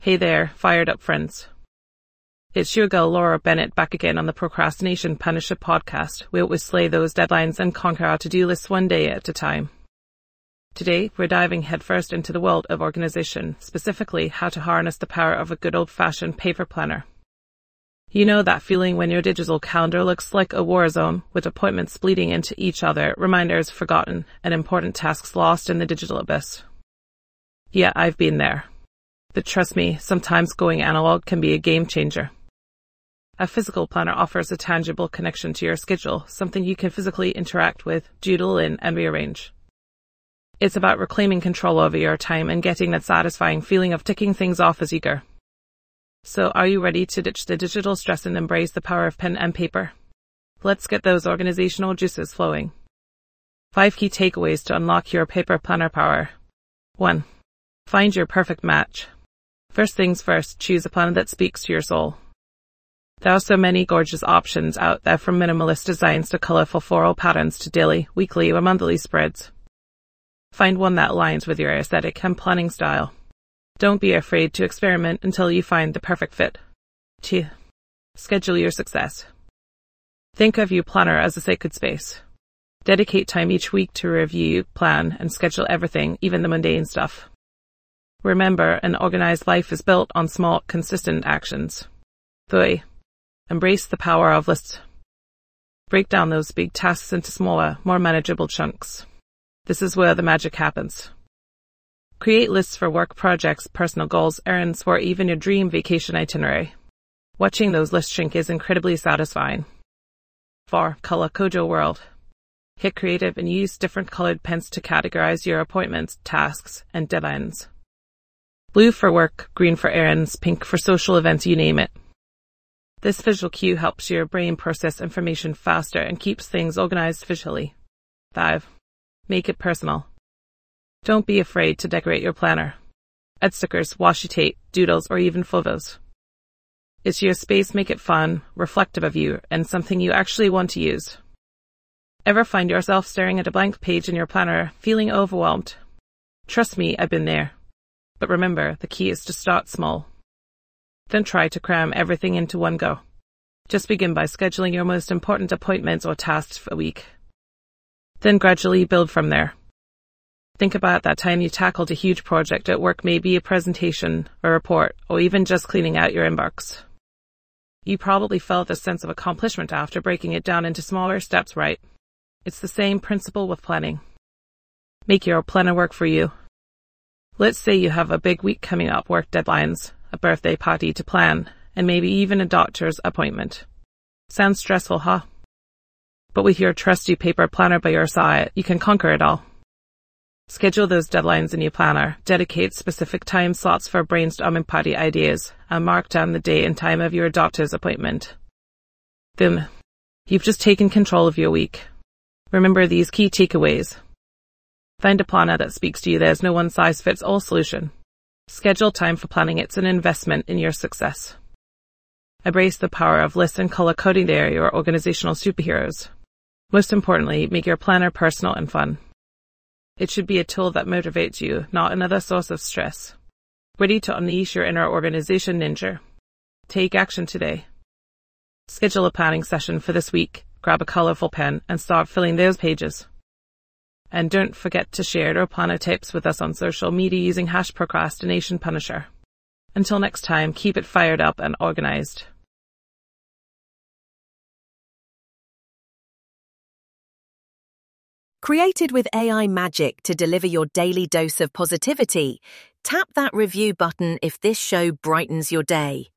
Hey there, fired up friends. It's your girl Laura Bennett back again on the Procrastination Punisher podcast. We always slay those deadlines and conquer our to-do lists one day at a time. Today, we're diving headfirst into the world of organization, specifically how to harness the power of a good old-fashioned paper planner. You know that feeling when your digital calendar looks like a war zone, with appointments bleeding into each other, reminders forgotten, and important tasks lost in the digital abyss. Yeah, I've been there. But trust me, sometimes going analog can be a game changer. A physical planner offers a tangible connection to your schedule, something you can physically interact with, doodle in, and rearrange. It's about reclaiming control over your time and getting that satisfying feeling of ticking things off as you go. So are you ready to ditch the digital stress and embrace the power of pen and paper? Let's get those organizational juices flowing. 5 key takeaways to unlock your paper planner power. 1. Find your perfect match. First things first, choose a planner that speaks to your soul. There are so many gorgeous options out there, from minimalist designs to colorful floral patterns to daily, weekly, or monthly spreads. Find one that aligns with your aesthetic and planning style. Don't be afraid to experiment until you find the perfect fit. 2. Schedule your success. Think of your planner as a sacred space. Dedicate time each week to review, plan, and schedule everything, even the mundane stuff. Remember, an organized life is built on small, consistent actions. 3. Embrace the power of lists. Break down those big tasks into smaller, more manageable chunks. This is where the magic happens. Create lists for work projects, personal goals, errands, or even your dream vacation itinerary. Watching those lists shrink is incredibly satisfying. 4. Color code your world. Get creative and use different colored pens to categorize your appointments, tasks, and deadlines. Blue for work, green for errands, pink for social events, you name it. This visual cue helps your brain process information faster and keeps things organized visually. 5. Make it personal. Don't be afraid to decorate your planner. Add stickers, washi tape, doodles, or even photos. It's your space, make it fun, reflective of you, and something you actually want to use. Ever find yourself staring at a blank page in your planner, feeling overwhelmed? Trust me, I've been there. But remember, the key is to start small. Don't try to cram everything into one go. Just begin by scheduling your most important appointments or tasks for a week. Then gradually build from there. Think about that time you tackled a huge project at work, maybe a presentation, a report, or even just cleaning out your inbox. You probably felt a sense of accomplishment after breaking it down into smaller steps, right? It's the same principle with planning. Make your planner work for you. Let's say you have a big week coming up, work deadlines, a birthday party to plan, and maybe even a doctor's appointment. Sounds stressful, huh? But with your trusty paper planner by your side, you can conquer it all. Schedule those deadlines in your planner, dedicate specific time slots for brainstorming party ideas, and mark down the day and time of your doctor's appointment. Boom. You've just taken control of your week. Remember these key takeaways. Find a planner that speaks to you. There's no one-size-fits-all solution. Schedule time for planning. It's an investment in your success. Embrace the power of lists and color coding. They're your organizational superheroes. Most importantly, make your planner personal and fun. It should be a tool that motivates you, not another source of stress. Ready to unleash your inner organization ninja? Take action today. Schedule a planning session for this week, grab a colorful pen, and start filling those pages. And don't forget to share your planner tips with us on social media using #ProcrastinationPunisher. Until next time, keep it fired up and organized. Created with AI magic to deliver your daily dose of positivity, tap that review button if this show brightens your day.